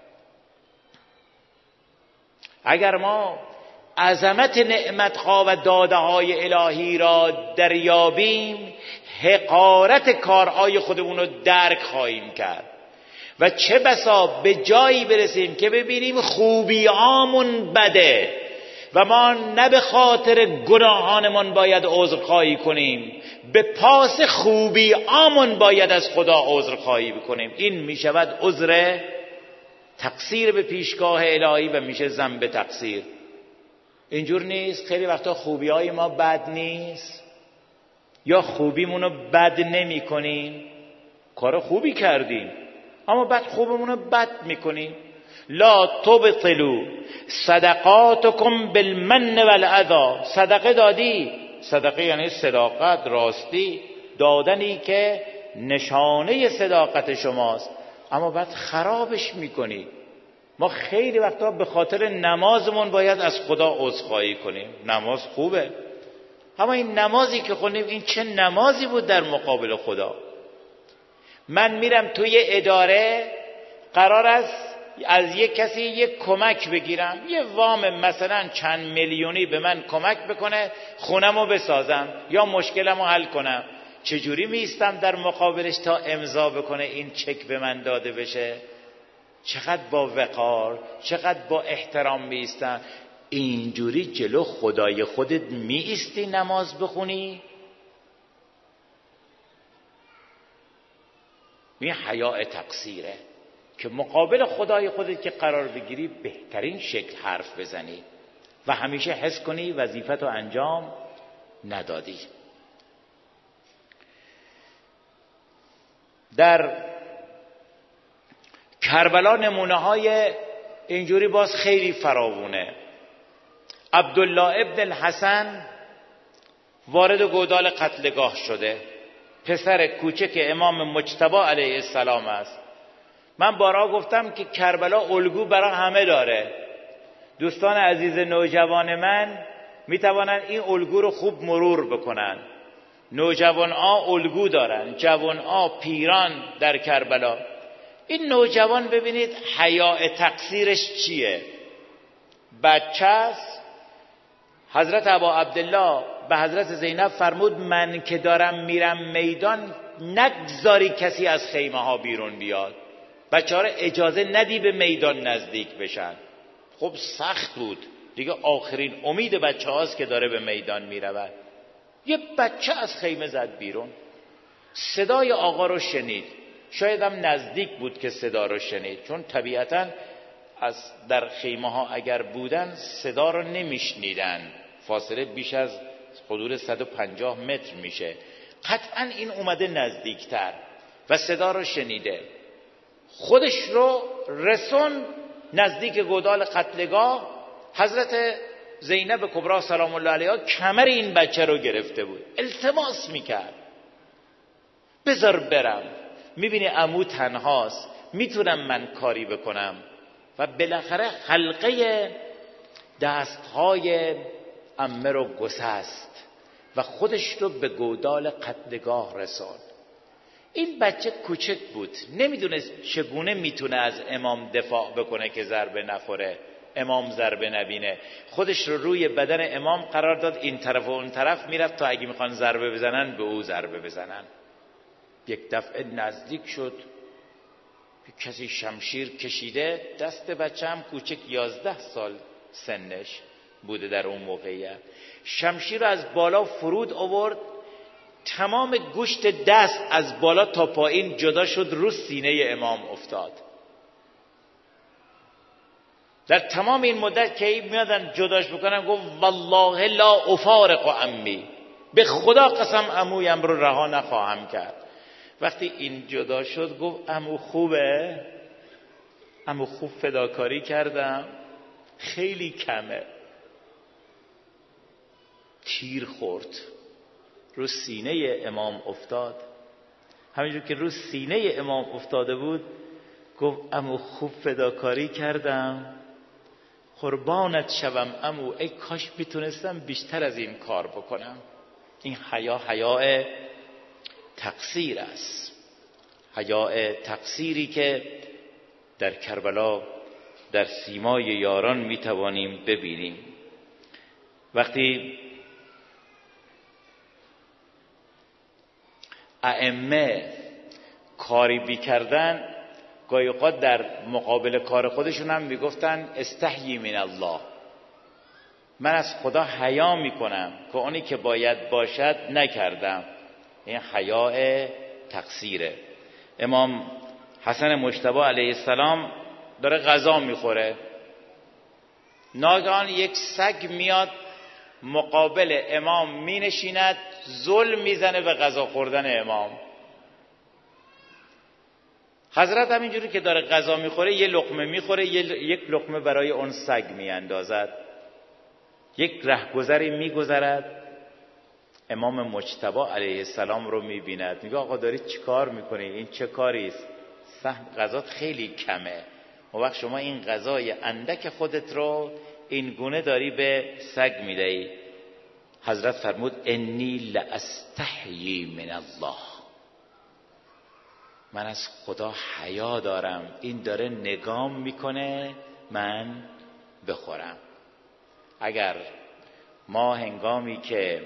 اگر ما عظمت نعمتها و داده های الهی را دریابیم حقارت کارهای خودمون رو درک خواهیم کرد و چه بسا به جایی برسیم که ببینیم خوبیامون بده و ما نه به خاطر گناهانمون باید عذرخواهی کنیم، به پاس خوبیامون باید از خدا عذرخواهی بکنیم. این میشود عذر تقصیر به پیشگاه الهی و میشه ذنب تقصیر. اینجور نیست؟ خیلی وقتا خوبیای ما بد نیست یا خوبیمونو بد نمی کنیم، کار خوبی کردیم اما بعد خوبمونو بد میکنیم. لا تبطلوا صدقاتکم بالمن والاذی. صدقه دادی، صدقه یعنی صداقت، راستی، دادنی که نشانه صداقت شماست، اما بعد خرابش میکنی. ما خیلی وقتا به خاطر نمازمون باید از خدا عذرخواهی کنیم. نماز خوبه، اما این نمازی که خوندیم این چه نمازی بود در مقابل خدا؟ من میرم توی اداره، قرار است از یک کسی یک کمک بگیرم، یه وام مثلا چند میلیونی به من کمک بکنه خونمو بسازم یا مشکلمو حل کنم. چجوری میستم در مقابلش تا امضا بکنه این چک به من داده بشه؟ چقدر با وقار، چقدر با احترام میستم. اینجوری جلو خدای خودت میستی نماز بخونی؟ این حیاء تقصیره که مقابل خدای خودت که قرار بگیری بهترین شکل حرف بزنی و همیشه حس کنی وظیفتو انجام ندادی. در کربلا نمونه های اینجوری باز خیلی فراوونه. عبدالله ابن الحسن وارد گودال قتلگاه شده، پسر کوچک امام مجتبی علیه السلام است. من بارها گفتم که کربلا الگو برای همه داره. دوستان عزیز نوجوان من می توانند این الگو رو خوب مرور بکنن. نوجوان ها الگو دارن، جوان ها، پیران در کربلا. این نوجوان ببینید حیاء تقصیرش چیه؟ بچه است. حضرت ابا عبدالله به حضرت زینب فرمود من که دارم میرم میدان نگذاری کسی از خیمه ها بیرون بیاد. بچه ها را اجازه ندی به میدان نزدیک بشن. خب سخت بود دیگه، آخرین امید بچه هاست که داره به میدان میرود. یه بچه از خیمه زد بیرون، صدای آقا رو شنید. شاید هم نزدیک بود که صدا رو شنید، چون طبیعتاً از در خیمه ها اگر بودن صدا رو نمیشنیدن، فاصله بیش از حدود صد و پنجاه متر میشه. قطعاً این اومده نزدیکتر و صدا رو شنیده، خودش رو رسون نزدیک گودال قتلگاه. حضرت زینب کبری سلام الله علیها کمر این بچه رو گرفته بود، التماس میکرد بذار برم، میبینی عمو تنهاست، میتونم من کاری بکنم. و بالاخره حلقه دستهای عمه رو گسست و خودش رو به گودال قتلگاه رساند. این بچه کوچک بود، نمیدونست چگونه میتونه از امام دفاع بکنه که ضربه نخوره، امام ضربه نبینه. خودش رو روی بدن امام قرار داد، این طرف و اون طرف میرفت تا اگه میخوان ضربه بزنن به او ضربه بزنن. یک دفعه نزدیک شد، کسی شمشیر کشیده، دست بچه هم کوچک یازده سال سنش بوده در اون موقعیت، شمشیر رو از بالا فرود آورد، تمام گوشت دست از بالا تا پایین جدا شد، رو سینه امام افتاد. در تمام این مدت که میادن جداش بکنن گفت والله لا افارق عمی، به خدا قسم عمویم رو رها نخواهم کرد. وقتی این جدا شد گفت عمو خوبه؟ عمو خوب فداکاری کردم؟ خیلی کمه. تیر خورد، رو سینه امام افتاد. همینجور که رو سینه امام افتاده بود گفت عمو خوب فداکاری کردم؟ قربانت شوم عمو، ای کاش میتونستم بیشتر از این کار بکنم. این حیا حیاء تقصیر است، حیاء تقصیری که در کربلا در سیمای یاران میتوانیم ببینیم. وقتی ائمه کاری بیکردن، گاهی اوقات در مقابل کار خودشون هم میگفتن استحیی من الله، من از خدا حیا میکنم که اونی که باید باشد نکردم. این حیاء تقصیره. امام حسن مجتبی علیه السلام داره غذا میخوره، ناگهان یک سگ میاد مقابل امام مینشیند، ظلم میزنه به غذا خوردن امام. حضرت همینجوری که داره غذا میخوره یه لقمه میخوره، یک لقمه برای اون سگ میاندازد، یک رهگذری میگذرد، امام مجتبی علیه السلام رو میبیند، میگه آقا داری چی کار میکنی؟ این چه کاری است؟ سهم غذات خیلی کمه، اون وقت شما این غذای اندک خودت رو این گونه داری به سگ میدهی. حضرت فرمود انی لاستحیی من الله، من از خدا حیا دارم، این داره نگام میکنه من بخورم. اگر ما هنگامی که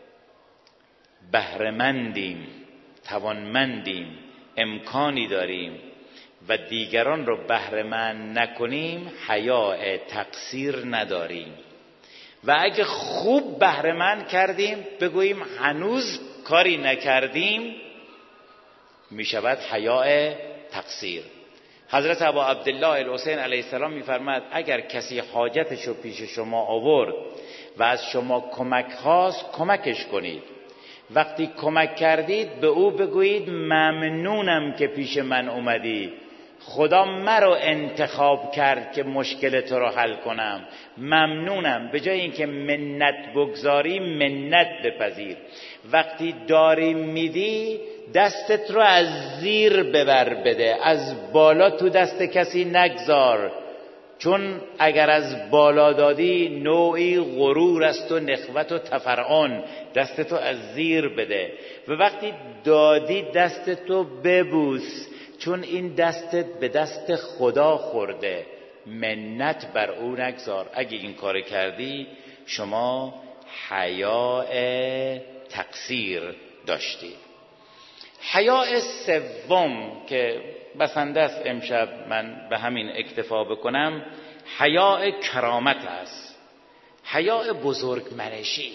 بهره‌مندیم، توانمندیم، امکانی داریم و دیگران رو بهره‌مند نکنیم، حیاء تقصیر نداریم، و اگه خوب بهره‌مند کردیم بگوییم هنوز کاری نکردیم، میشود حیاء تقصیر. حضرت ابا عبدالله الحسین علیه السلام میفرماد اگر کسی حاجتشو پیش شما آورد و از شما کمک خواست، کمکش کنید. وقتی کمک کردید به او بگویید ممنونم که پیش من اومدی، خدا مرا انتخاب کرد که مشکل تو رو حل کنم، ممنونم. به جای اینکه منت بگذاری منت بپذیر. وقتی داری میدی دستت رو از زیر ببر بده، از بالا تو دست کسی نگذار، چون اگر از بالا دادی نوعی غرور است و نخوت و تفرعن. دستتو از زیر بده و وقتی دادی دستتو ببوس، چون این دستت به دست خدا خورده. منت بر او نگذار. اگه این کار کردی شما حیاء تقصیر داشتی. حیاء سوم که بسنده است امشب من به همین اکتفا بکنم، حیاء کرامت است، حیاء بزرگمنشی.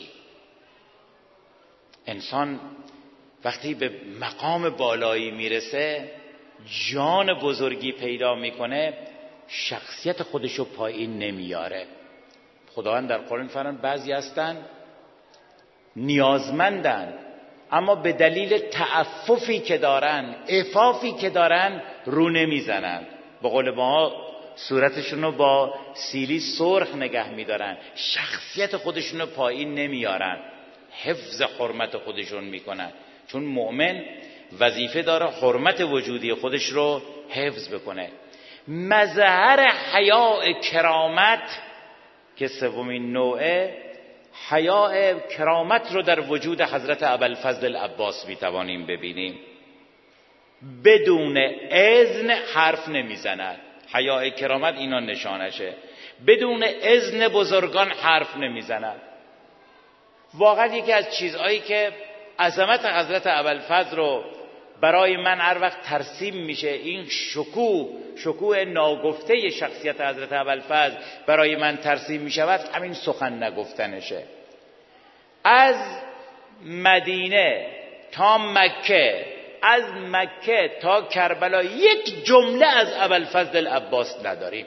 انسان وقتی به مقام بالایی میرسه، جان بزرگی پیدا میکنه، شخصیت خودشو پایین نمیاره. خداوند در قرآن فرمان بعضی هستن نیازمندن، اما به دلیل تعففی که دارن، عفافی که دارن، رو نمیزنن. به قول ما صورتشون رو با سیلی سرخ نگه میدارن، شخصیت خودشون رو پایین نمیارن، حفظ حرمت خودشون میکنن. چون مؤمن وظیفه داره حرمت وجودی خودش رو حفظ بکنه. مظهر حیاء کرامت که سومین نوعه، حیاء کرامت رو در وجود حضرت ابوالفضل العباس میتوانیم ببینیم. بدون اذن حرف نمیزند. حیاء کرامت اینا نشانشه. بدون اذن بزرگان حرف نمیزند. واقعا یکی از چیزهایی که عظمت حضرت ابوالفضل رو برای من هر وقت ترسیم میشه، این شکوه شکوه ناگفته شخصیت حضرت ابوالفضل برای من ترسیم میشود، همین سخن نگفتنشه. از مدینه تا مکه، از مکه تا کربلا یک جمله از ابوالفضل العباس نداریم.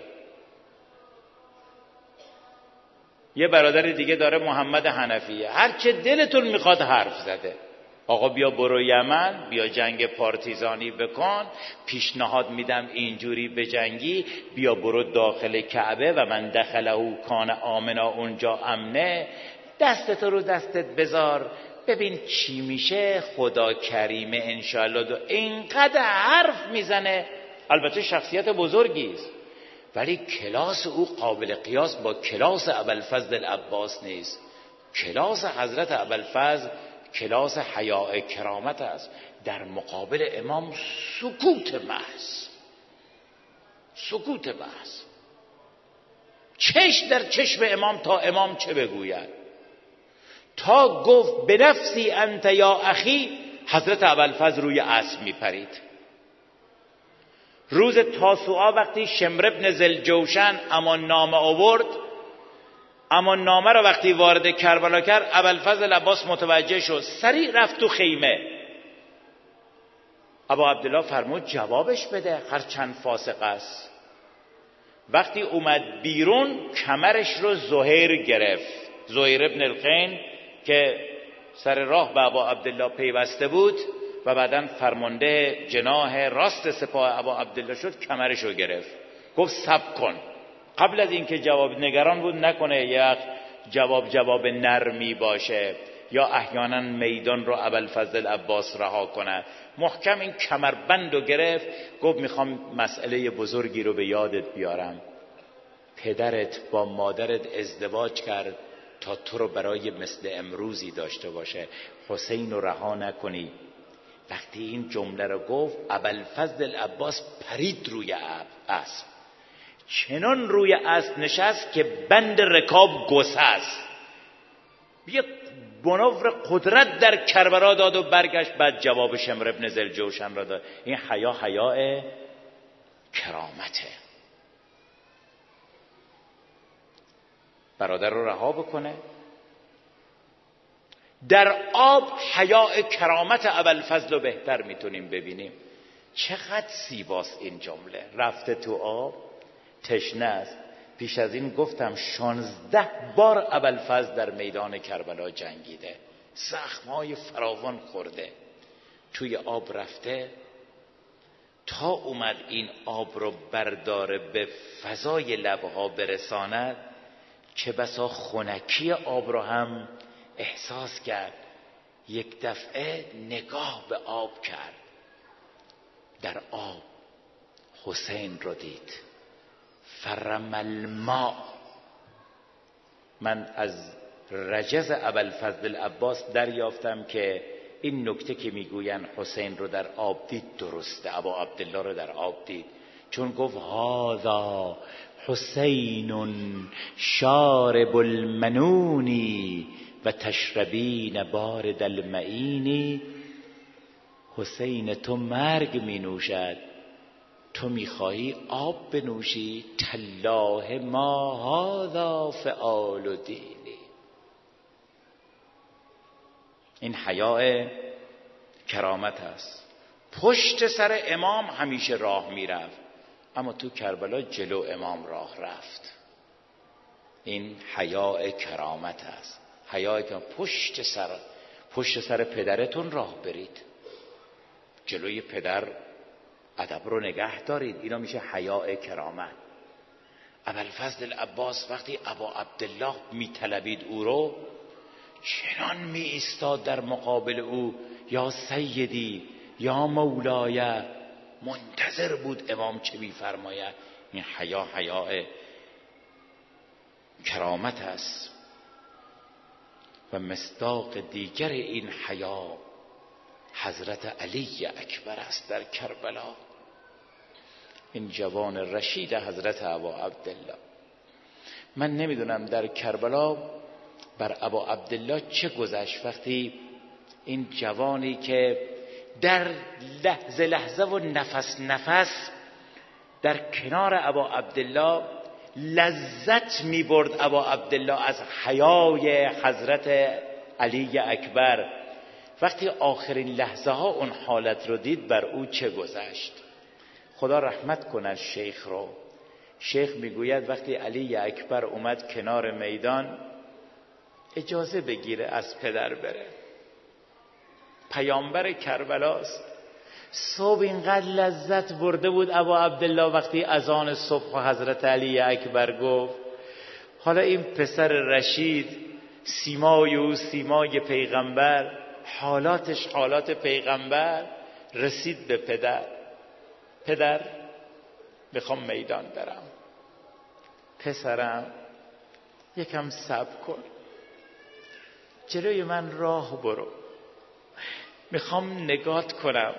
یه برادر دیگه داره محمد حنفیه، هر چه دلتون میخواد حرف زده. آقا بیا برو یمن، بیا جنگ پارتیزانی بکن، پیشنهاد میدم اینجوری بجنگی، بیا برو داخل کعبه و من دخله کان آمنا، اونجا امنه، دستت رو دستت بذار ببین چی میشه، خدا کریمه انشاءالله. دو اینقدر حرف میزنه. البته شخصیت بزرگی است، ولی کلاس او قابل قیاس با کلاس ابوالفضل العباس نیست. کلاس حضرت ابوالفضل کلاس حیاء کرامت است. در مقابل امام سکوت محض، سکوت محض، چش در چشم امام تا امام چه بگوید. تا گفت به نفسی انت یا اخی، حضرت ابوالفضل روی اسب میپرید. روز تاسوعا وقتی شمر ابن ذوالجوشن امان نامه آورد، امان نامه را وقتی وارد کربلا کرد، ابوالفضل العباس متوجه شد، سریع رفت تو خیمه. ابا عبدالله فرمود جوابش بده، هرچند فاسق است. وقتی اومد بیرون کمرش رو زهیر گرفت، زهیر ابن الخین که سر راه به ابا عبدالله پیوسته بود و بعداً فرمانده جناح راست سپاه ابا عبدالله شد، کمرش رو گرفت، گفت صبر کن. قبل از اینکه جواب، نگران بود نکنه یک جواب جواب نرمی باشه یا احیانا میدان رو ابوالفضل العباس رها کنه. محکم این کمربند رو گرفت، گفت میخوام مسئله بزرگی رو به یادت بیارم. پدرت با مادرت ازدواج کرد تا تو رو برای مثل امروزی داشته باشه، حسین رو رها نکنی. وقتی این جمله رو گفت، ابوالفضل العباس پرید روی اسب، چنان روی اسب نشست که بند رکاب گسست، یک بنور قدرت در کربلا داد و برگشت. بعد جواب شمر ابن ذوالجوشن را داد. این حیا حیاء کرامته. برادر رو رها بکنه. در آب حیاء کرامت ابوالفضل رو بهتر میتونیم ببینیم. چقدر زیباست این جمله. رفته تو آب، تشنه است. پیش از این گفتم شانزده بار ابوالفضل در میدان کربلا جنگیده، زخم‌های فراوان خورده، توی آب رفته، تا اومد این آب رو برداره به فضای لبها برساند، چه بسا خنکی آب رو هم احساس کرد. یک دفعه نگاه به آب کرد، در آب حسین رو دید. فرم الماء. من از رجز ابوالفضل العباس دریافتم که این نکته که میگوین حسین رو در آب دید درسته، ابا عبدالله رو در آب دید، چون گفت هذا حسین شارب المنونی و تشربین بارد المعینی. حسین تو مرگ می نوشد، تو میخواهی آب بنوشی؟ تالله ما هذا فعال دینی. این حیاء کرامت است. پشت سر امام همیشه راه میرفت، اما تو کربلا جلو امام راه رفت. این حیاء کرامت است. حیاء که پشت سر پشت سر پدرتون راه برید، جلوی پدر ادب رو نگه دارید. اینا میشه حیاء کرامت. ابوالفضل العباس وقتی ابا عبدالله میطلبید او رو، چنان می ایستاد در مقابل او، یا سیدی یا مولای، منتظر بود امام چه میفرماید. این حیا حیاء کرامت است. و مصداق دیگر این حیا حضرت علی اکبر است در کربلا. این جوان رشید حضرت ابا عبدالله. من نمیدونم در کربلا بر ابا عبدالله چه گذشت وقتی این جوانی که در لحظه لحظه و نفس نفس در کنار ابا عبدالله لذت می برد. ابا عبدالله از حیای حضرت علی اکبر، وقتی آخرین لحظه ها اون حالت رو دید، بر او چه گذشت. خدا رحمت کنه شیخ رو. شیخ میگوید وقتی علی اکبر اومد کنار میدان، اجازه بگیره از پدر بره. پیامبر کربلاست. صبح اینقدر لذت برده بود ابا عبدالله وقتی اذان صبح حضرت علی اکبر گفت. حالا این پسر رشید، سیمای او سیمای پیغمبر، حالاتش حالات پیغمبر، رسید به پدر. پدر میخوام میدان برم. پسرم یکم صبر کن، جلوی من راه برو، میخوام نگات کنم.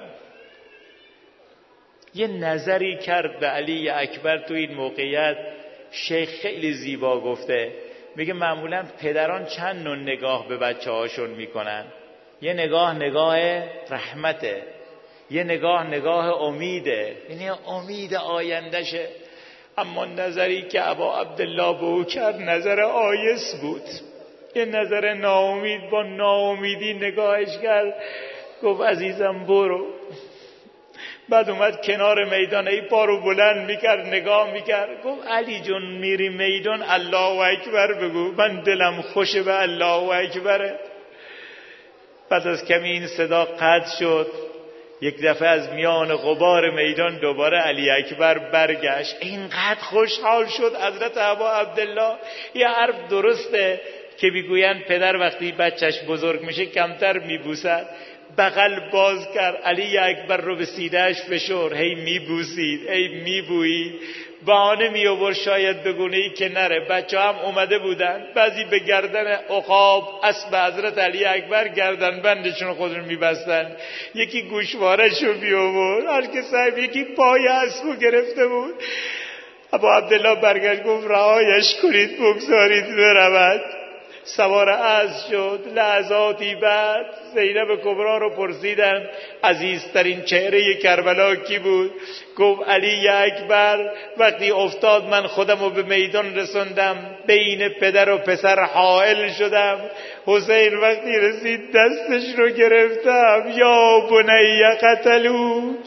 یه نظری کرد به علی اکبر تو این موقعیت. شیخ خیلی زیبا گفته، میگه معمولا پدران چند نوع نگاه به بچه هاشون میکنن. یه نگاه نگاه رحمته، یه نگاه نگاه امیده، یعنی امید آیندشه. اما نظری که ابا عبدالله به او کرد نظر آیس بود. یه نظر ناامید، با ناامیدی نگاهش کرد، گفت عزیزم برو. بعد اومد کنار میدان، ای پارو بلند میکرد نگاه میکرد، گفت علی جون میری میدان الله اکبر بگو، من دلم خوشه به الله اکبره. بعد از کمی این صدا قطع شد. یک دفعه از میان غبار میدان دوباره علی اکبر برگشت. اینقدر خوشحال شد حضرت ابا عبدالله. یه حرف درسته که میگوین پدر وقتی بچهش بزرگ میشه کمتر میبوسد. بغل باز کرد، علی اکبر رو به سینه‌اش فشرد، هی میبوسید، هی میبویید. بهانه می آورد شاید بگونه ای که نره. بچه هم اومده بودن، بعضی به گردن عقاب اسب حضرت علی اکبر گردن بندشون خودشون میبستن، یکی گوشوارشو می آورد، هر که صاحب یکی پای اسبو گرفته بود. ابا عبدالله برگشت گفت رهایش کنید بگذارید برود. سوار اسب شد. لحظاتی بعد زینب کبرا رو پرسیدن عزیزترین چهره کربلا کی بود؟ گفت علی اکبر. وقتی افتاد من خودم رو به میدان رسوندم، بین پدر و پسر حائل شدم. حسین وقتی رسید دستش رو گرفتم، یا بنی قتلوک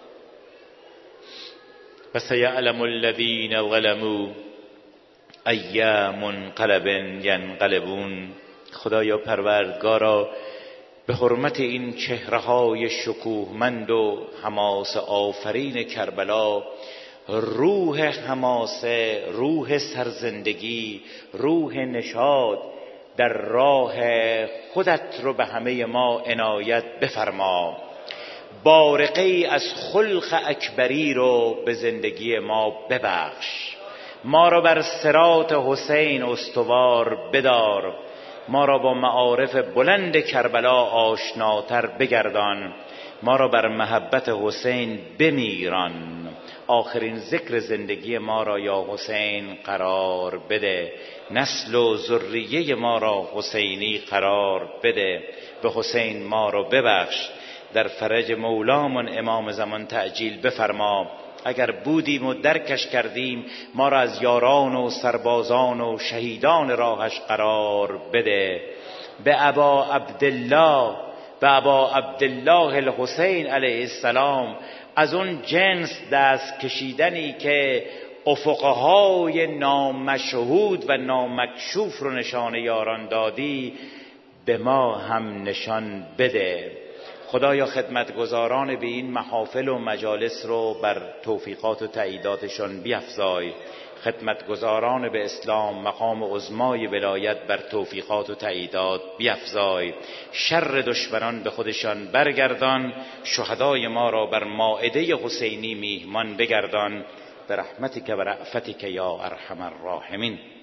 و سیعلم الذین ظلموا ای منقلب ینقلبون. خدایا پروردگارا به حرمت این چهره‌های شکوهمند و حماسه آفرین کربلا، روح حماسه، روح سرزندگی، روح نشاط در راه خودت رو به همه ما عنایت بفرما. بارقه‌ای از خلق اکبری رو به زندگی ما ببخش. ما را بر صراط حسین استوار بدار. ما را با معارف بلند کربلا آشناتر بگردان. ما را بر محبت حسین بمیران. آخرین ذکر زندگی ما را یا حسین قرار بده. نسل و ذریه ما را حسینی قرار بده. به حسین ما را ببخش. در فرج مولامون امام زمان تعجیل بفرما. اگر بودیم و درکش کردیم ما را از یاران و سربازان و شهیدان راهش قرار بده. به ابا عبدالله به ابا عبدالله الحسین علیه السلام از اون جنس دست کشیدنی که افقهای نامشهود و نامکشوف رو نشان یاران دادی به ما هم نشان بده. خدایا خدمتگزاران به این محافل و مجالس رو بر توفیقات و تأییداتشان بیفزای. خدمتگزاران به اسلام مقام عظمای ولایت بر توفیقات و تأییدات بیفزای. شر دشمنان به خودشان برگردان. شهدای ما را بر مائده حسینی میهمان بگردان. به رحمتک و رأفتک یا ارحم الراحمین.